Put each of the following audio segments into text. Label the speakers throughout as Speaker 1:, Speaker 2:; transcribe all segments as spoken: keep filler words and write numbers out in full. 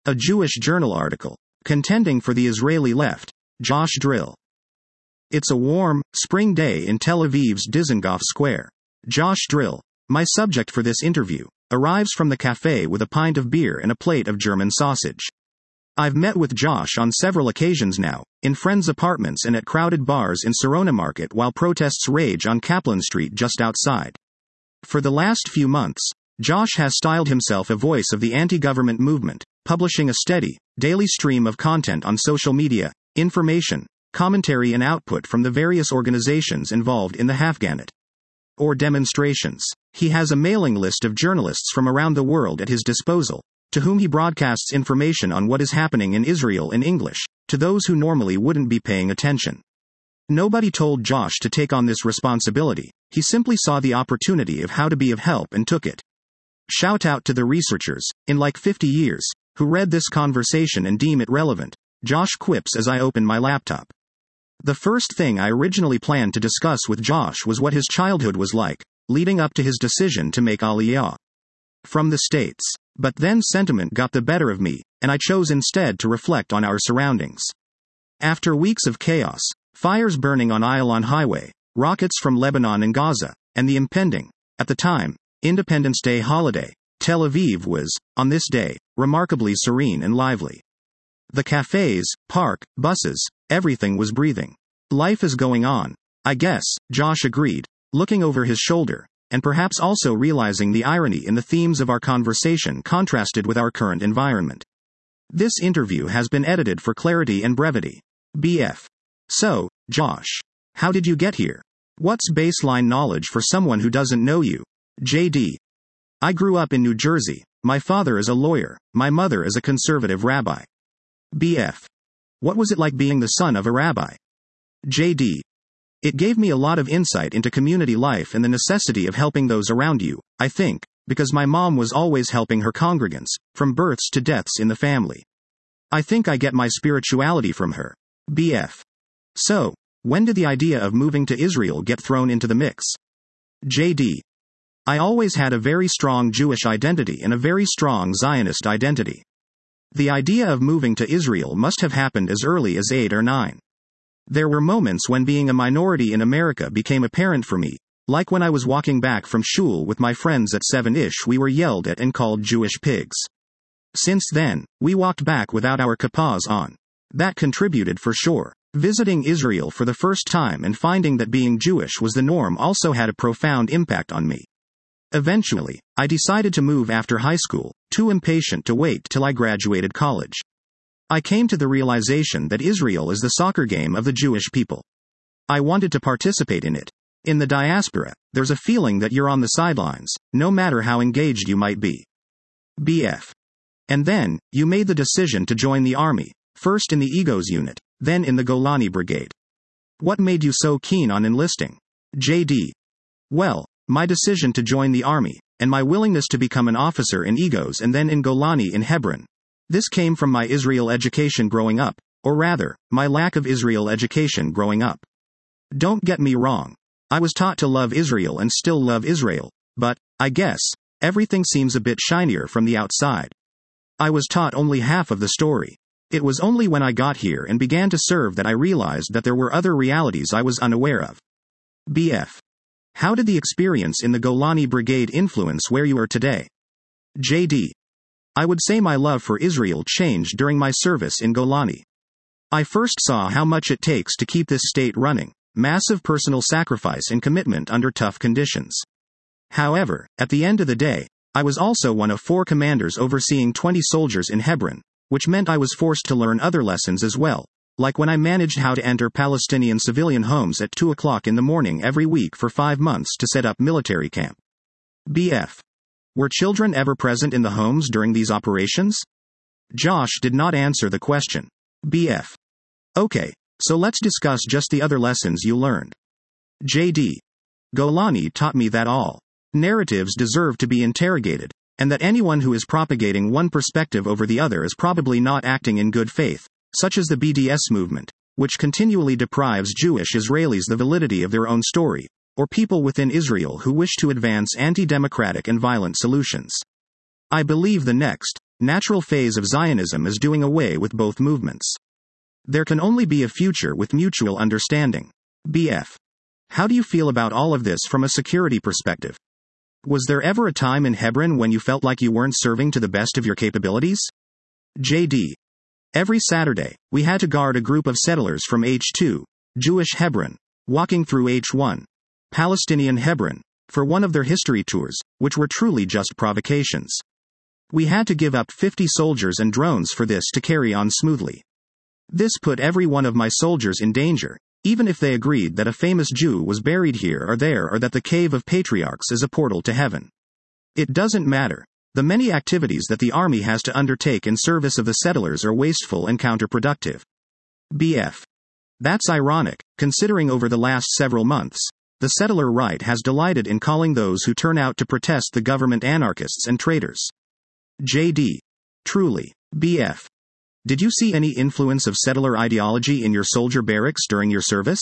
Speaker 1: A Jewish journal article. Contending for the Israeli left. Josh Drill. It's a warm, spring day in Tel Aviv's Dizengoff Square. Josh Drill, my subject for this interview, arrives from the cafe with a pint of beer and a plate of German sausage. I've met with Josh on several occasions now, in friends' apartments and at crowded bars in Sarona Market while protests rage on Kaplan Street just outside. For the last few months, Josh has styled himself a voice of the anti-government movement, publishing a steady, daily stream of content on social media, information, commentary and output from the various organizations involved in the Hafganat or demonstrations. He has a mailing list of journalists from around the world at his disposal, to whom he broadcasts information on what is happening in Israel in English, to those who normally wouldn't be paying attention. Nobody told Josh to take on this responsibility. He simply saw the opportunity of how to be of help and took it. Shout out to the researchers, in like fifty years, who read this conversation and deem it relevant, Josh quips as I open my laptop. The first thing I originally planned to discuss with Josh was what his childhood was like, leading up to his decision to make Aliyah from the States. But then sentiment got the better of me, and I chose instead to reflect on our surroundings. After weeks of chaos, fires burning on Ayalon Highway, rockets from Lebanon and Gaza, and the impending, at the time, Independence Day holiday, Tel Aviv was, on this day, remarkably serene and lively. The cafes, park, buses, everything was breathing. Life is going on, I guess, Josh agreed, looking over his shoulder, and perhaps also realizing the irony in the themes of our conversation contrasted with our current environment. This interview has been edited for clarity and brevity. B F. So, Josh, how did you get here? What's baseline knowledge for someone who doesn't know you? J D. I grew up in New Jersey. My father is a lawyer. My mother is a conservative rabbi. B F. What was it like being the son of a rabbi? J D. It gave me a lot of insight into community life and the necessity of helping those around you, I think, because my mom was always helping her congregants, from births to deaths in the family. I think I get my spirituality from her. B F. So, when did the idea of moving to Israel get thrown into the mix? J D. I always had a very strong Jewish identity and a very strong Zionist identity. The idea of moving to Israel must have happened as early as eight or nine. There were moments when being a minority in America became apparent for me, like when I was walking back from shul with my friends at seven-ish we were yelled at and called Jewish pigs. Since then, we walked back without our kippahs on. That contributed for sure. Visiting Israel for the first time and finding that being Jewish was the norm also had a profound impact on me. Eventually, I decided to move after high school, too impatient to wait till I graduated college. I came to the realization that Israel is the soccer game of the Jewish people. I wanted to participate in it. In the diaspora, there's a feeling that you're on the sidelines, no matter how engaged you might be. B F. And then, you made the decision to join the army, first in the Egos unit, then in the Golani Brigade. What made you so keen on enlisting? J D. Well, my decision to join the army, and my willingness to become an officer in Egos and then in Golani in Hebron. This came from my Israel education growing up, or rather, my lack of Israel education growing up. Don't get me wrong. I was taught to love Israel and still love Israel, but, I guess, everything seems a bit shinier from the outside. I was taught only half of the story. It was only when I got here and began to serve that I realized that there were other realities I was unaware of. B F. How did the experience in the Golani Brigade influence where you are today? J D. I would say my love for Israel changed during my service in Golani. I first saw how much it takes to keep this state running, massive personal sacrifice and commitment under tough conditions. However, at the end of the day, I was also one of four commanders overseeing twenty soldiers in Hebron, which meant I was forced to learn other lessons as well, like when I managed how to enter Palestinian civilian homes at two o'clock in the morning every week for five months to set up military camp. B F. Were children ever present in the homes during these operations? Josh did not answer the question. B F. Okay, so let's discuss just the other lessons you learned. J D. Golani taught me that all narratives deserve to be interrogated, and that anyone who is propagating one perspective over the other is probably not acting in good faith, such as the B D S movement, which continually deprives Jewish Israelis the validity of their own story, or people within Israel who wish to advance anti-democratic and violent solutions. I believe the next, Natural phase of Zionism is doing away with both movements. There can only be a future with mutual understanding. B F. How do you feel about all of this from a security perspective? Was there ever a time in Hebron when you felt like you weren't serving to the best of your capabilities? J D. Every Saturday, we had to guard a group of settlers from H two, Jewish Hebron, walking through H one, Palestinian Hebron, for one of their history tours, which were truly just provocations. We had to give up fifty soldiers and drones for this to carry on smoothly. This put every one of my soldiers in danger, even if they agreed that a famous Jew was buried here or there or that the Cave of Patriarchs is a portal to heaven. It doesn't matter. The many activities that the army has to undertake in service of the settlers are wasteful and counterproductive. B F. That's ironic, considering over the last several months, the settler right has delighted in calling those who turn out to protest the government anarchists and traitors. J D. Truly. B F. Did you see any influence of settler ideology in your soldier barracks during your service?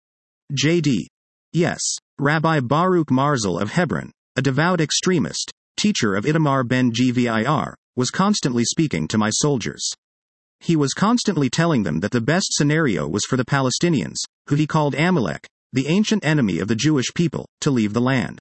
Speaker 1: J D. Yes. Rabbi Baruch Marzel of Hebron, a devout extremist, teacher of Itamar ben Gvir, was constantly speaking to my soldiers. He was constantly telling them that the best scenario was for the Palestinians, who he called Amalek, the ancient enemy of the Jewish people, to leave the land.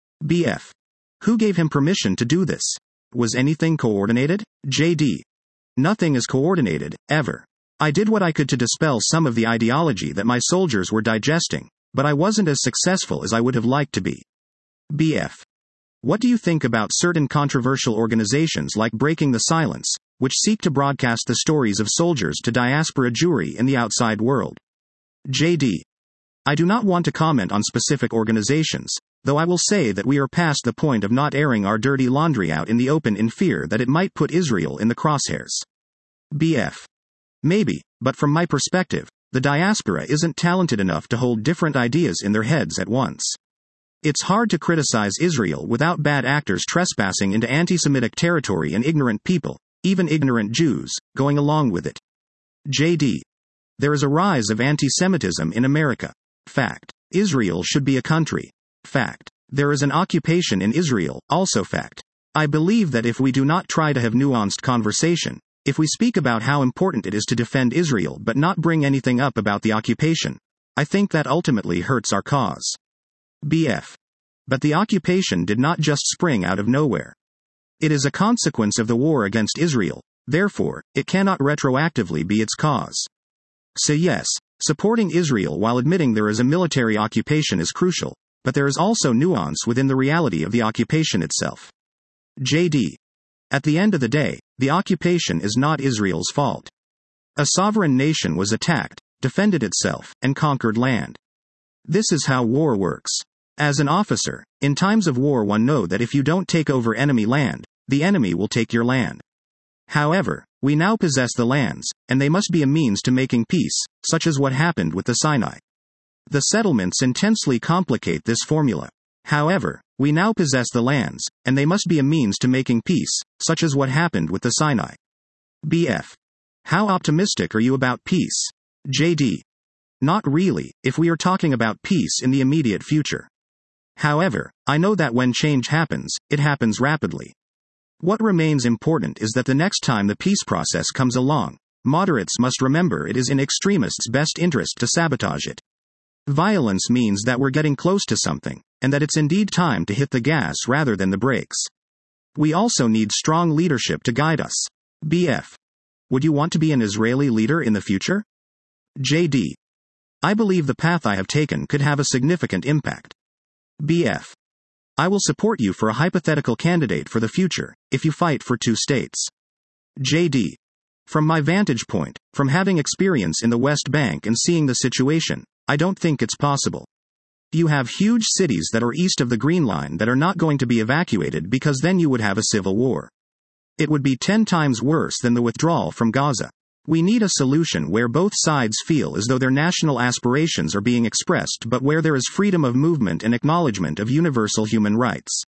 Speaker 1: B F. Who gave him permission to do this? Was anything coordinated? J D. Nothing is coordinated, ever. I did what I could to dispel some of the ideology that my soldiers were digesting, but I wasn't as successful as I would have liked to be. B F. What do you think about certain controversial organizations like Breaking the Silence, which seek to broadcast the stories of soldiers to diaspora Jewry in the outside world? J D. I do not want to comment on specific organizations, though I will say that we are past the point of not airing our dirty laundry out in the open in fear that it might put Israel in the crosshairs. B F. Maybe, but from my perspective, the diaspora isn't talented enough to hold different ideas in their heads at once. It's hard to criticize Israel without bad actors trespassing into anti-Semitic territory and ignorant people, even ignorant Jews, going along with it. J D. There is a rise of anti-Semitism in America. Fact. Israel should be a country. Fact. There is an occupation in Israel, also fact. I believe that if we do not try to have nuanced conversation, if we speak about how important it is to defend Israel but not bring anything up about the occupation, I think that ultimately hurts our cause. B F. But the occupation did not just spring out of nowhere. It is a consequence of the war against Israel, therefore, it cannot retroactively be its cause. So yes, supporting Israel while admitting there is a military occupation is crucial, but there is also nuance within the reality of the occupation itself. J D. At the end of the day, the occupation is not Israel's fault. A sovereign nation was attacked, defended itself, and conquered land. This is how war works. As an officer, in times of war one knows that if you don't take over enemy land, the enemy will take your land. However, we now possess the lands, and they must be a means to making peace, such as what happened with the Sinai. The settlements intensely complicate this formula. However, we now possess the lands, and they must be a means to making peace, such as what happened with the Sinai. B F. How optimistic are you about peace? J D. Not really, if we are talking about peace in the immediate future. However, I know that when change happens, it happens rapidly. What remains important is that the next time the peace process comes along, moderates must remember it is in extremists' best interest to sabotage it. Violence means that we're getting close to something, and that it's indeed time to hit the gas rather than the brakes. We also need strong leadership to guide us. B F. Would you want to be an Israeli leader in the future? J D. I believe the path I have taken could have a significant impact. B F. I will support you for a hypothetical candidate for the future, if you fight for two states. J D. From my vantage point, from having experience in the West Bank and seeing the situation, I don't think it's possible. You have huge cities that are east of the Green Line that are not going to be evacuated because then you would have a civil war. It would be ten times worse than the withdrawal from Gaza. We need a solution where both sides feel as though their national aspirations are being expressed but where there is freedom of movement and acknowledgement of universal human rights.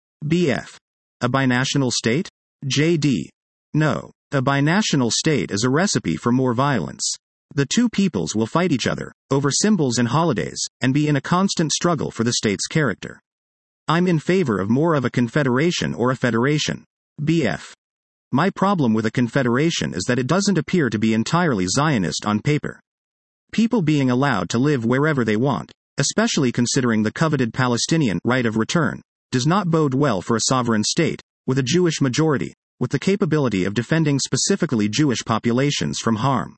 Speaker 1: B F. A binational state? J D. No. A binational state is a recipe for more violence. The two peoples will fight each other, over symbols and holidays, and be in a constant struggle for the state's character. I'm in favor of more of a confederation or a federation. B F. My problem with a confederation is that it doesn't appear to be entirely Zionist on paper. People being allowed to live wherever they want, especially considering the coveted Palestinian right of return, does not bode well for a sovereign state, with a Jewish majority, with the capability of defending specifically Jewish populations from harm.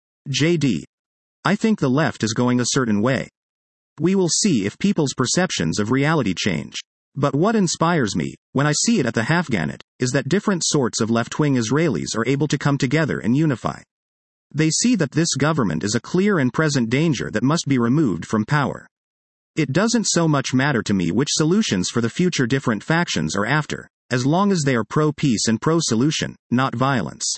Speaker 1: J D. I think the left is going a certain way. We will see if people's perceptions of reality change. But what inspires me, when I see it at the Hafganate, is that different sorts of left-wing Israelis are able to come together and unify. They see that this government is a clear and present danger that must be removed from power. It doesn't so much matter to me which solutions for the future different factions are after, as long as they are pro-peace and pro-solution, not violence.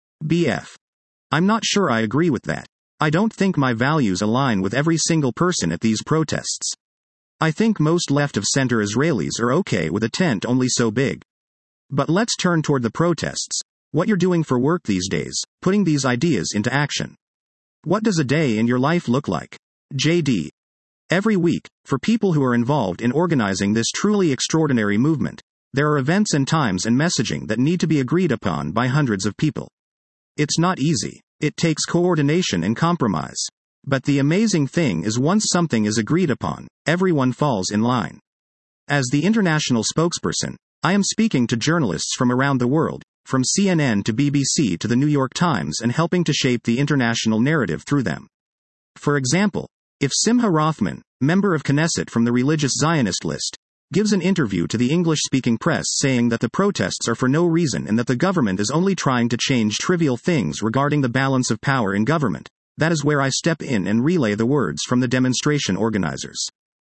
Speaker 1: B F. I'm not sure I agree with that. I don't think my values align with every single person at these protests. I think most left-of-center Israelis are okay with a tent only so big. But let's turn toward the protests. What you're doing for work these days, putting these ideas into action. What does a day in your life look like? J D. Every week, for people who are involved in organizing this truly extraordinary movement, there are events and times and messaging that need to be agreed upon by hundreds of people. It's not easy. It takes coordination and compromise. But the amazing thing is once something is agreed upon, everyone falls in line. As the international spokesperson, I am speaking to journalists from around the world, from C N N to B B C to the New York Times, and helping to shape the international narrative through them. For example, if Simcha Rothman, member of Knesset from the religious Zionist list, gives an interview to the English-speaking press saying that the protests are for no reason and that the government is only trying to change trivial things regarding the balance of power in government, that is where I step in and relay the words from the demonstration organizers.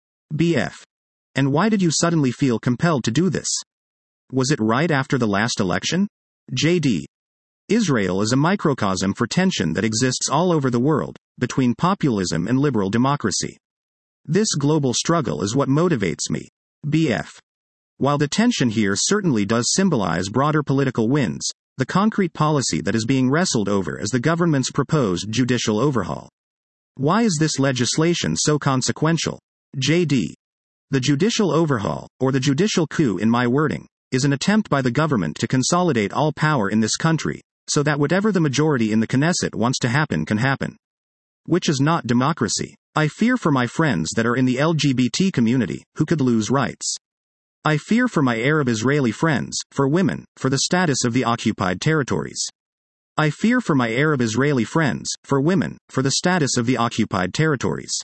Speaker 1: B F. And why did you suddenly feel compelled to do this? Was it right after the last election? J D. Israel is a microcosm for tension that exists all over the world, between populism and liberal democracy. This global struggle is what motivates me. B F. While the tension here certainly does symbolize broader political wins, the concrete policy that is being wrestled over is the government's proposed judicial overhaul. Why is this legislation so consequential? J D. The judicial overhaul, or the judicial coup in my wording, is an attempt by the government to consolidate all power in this country, so that whatever the majority in the Knesset wants to happen can happen. Which is not democracy. I fear for my friends that are in the L G B T community, who could lose rights. I fear for my Arab Israeli friends, for women, for the status of the occupied territories. I fear for my Arab Israeli friends, for women, for the status of the occupied territories.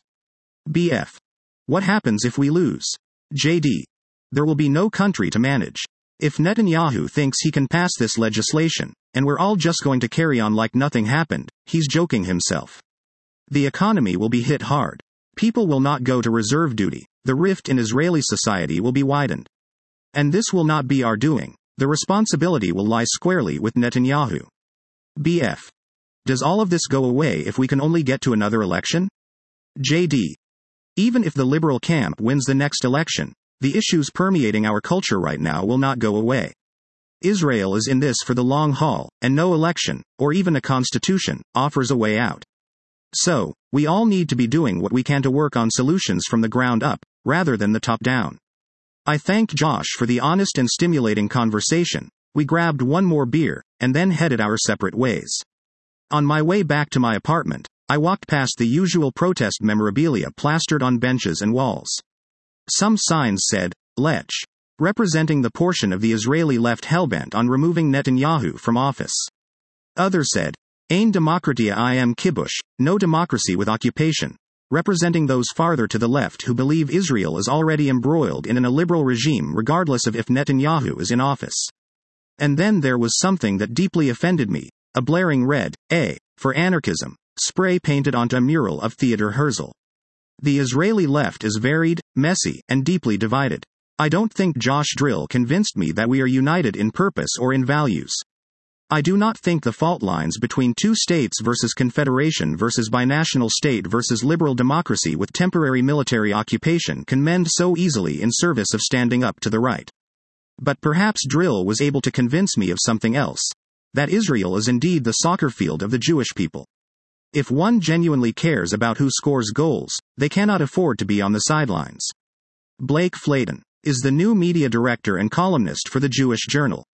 Speaker 1: B F. What happens if we lose? J D. There will be no country to manage. If Netanyahu thinks he can pass this legislation, and we're all just going to carry on like nothing happened, he's joking himself. The economy will be hit hard. People will not go to reserve duty. The rift in Israeli society will be widened. And this will not be our doing. The responsibility will lie squarely with Netanyahu. B F. Does all of this go away if we can only get to another election? J D. Even if the liberal camp wins the next election, the issues permeating our culture right now will not go away. Israel is in this for the long haul, and no election, or even a constitution, offers a way out. So, we all need to be doing what we can to work on solutions from the ground up, rather than the top down. I thanked Josh for the honest and stimulating conversation. We grabbed one more beer, and then headed our separate ways. On my way back to my apartment, I walked past the usual protest memorabilia plastered on benches and walls. Some signs said, Lech, representing the portion of the Israeli left hellbent on removing Netanyahu from office. Others said, Ein Demokratia im Kibush, no democracy with occupation, representing those farther to the left who believe Israel is already embroiled in an illiberal regime regardless of if Netanyahu is in office. And then there was something that deeply offended me, a blaring red A for anarchism, spray painted onto a mural of Theodor Herzl. The Israeli left is varied, messy, and deeply divided. I don't think Josh Drill convinced me that we are united in purpose or in values. I do not think the fault lines between two states versus confederation versus binational state versus liberal democracy with temporary military occupation can mend so easily in service of standing up to the right. But perhaps Drill was able to convince me of something else. That Israel is indeed the soccer field of the Jewish people. If one genuinely cares about who scores goals, they cannot afford to be on the sidelines. Blake Flayton is the new media director and columnist for the Jewish Journal.